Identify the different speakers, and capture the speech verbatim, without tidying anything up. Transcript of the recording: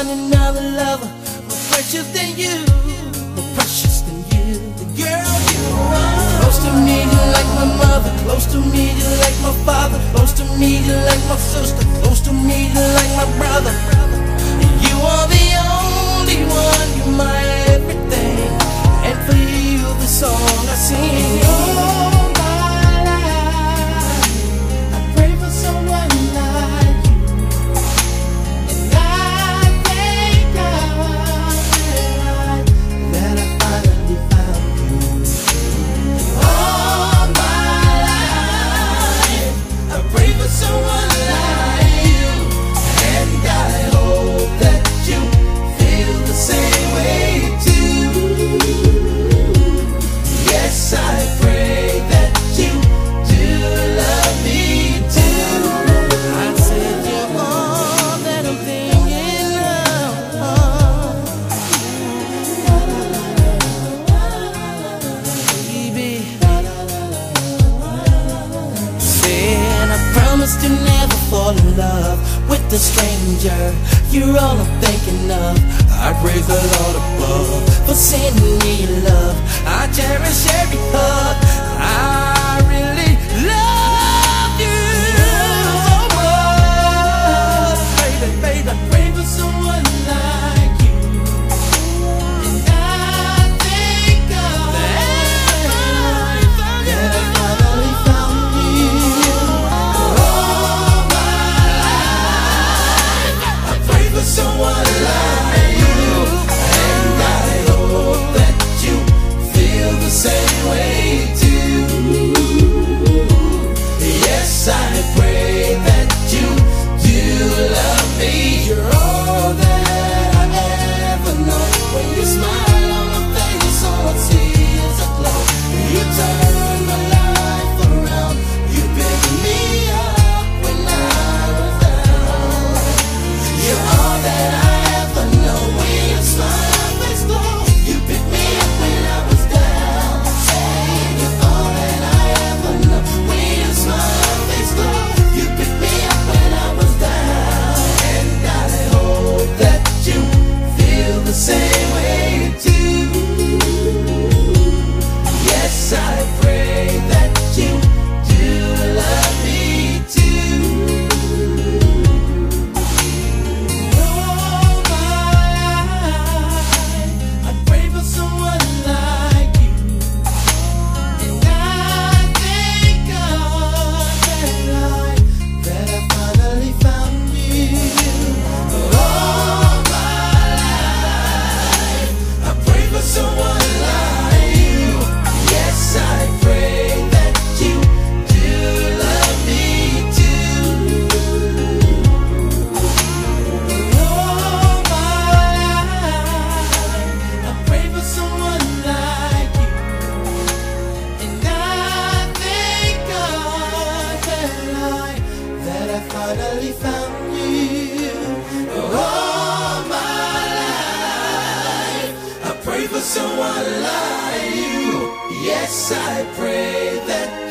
Speaker 1: find another lover more precious than you, more precious than you. The girl you are. Close to me, you're like my mother. Close to me, you're like my father. Close to me, you're like my sister. Close to me, you're like my brother. You are the only one, you're my everything. And for you, the song I sing.
Speaker 2: All my life, I pray for someone like you, and I thank God that I finally found you. All my life, I pray for someone like you, and I hope that you feel the same way too. Yes, I pray that you do love me too.
Speaker 1: I said you're all that I'm thinking of, baby. Said I promised to never fall in love with a stranger. You're all I'm thinking of. I praise the Lord above for sending me your love. I cherish every hug. I really love you so much, baby, baby.
Speaker 2: I pray for someone like you, and I thank God that I finally found you. All my life, I pray for someone like you, and I hope that you feel the same way too. Yes, I pray that you do love me. You're all that I ever know. When you smile on my face, all I see is a glow. You turn my life around. You pick me up when I was down. You're all that I ever know. When you smile on my face glow. You pick me up when I was down. Say you're all that I ever know. When you smile on my face glow. You pick me up when I was down. And I hope that you feel the same way too. Yes, I pray that you do love me too. All my life, I pray for someone like you, and I thank God that I that I finally found you. All my life, I pray for someone like you. Yes, I pray that you do love me too. All my life, I pray for someone like you, and I thank God that I that I finally found you. All my life, I pray for someone like you. Yes, I pray that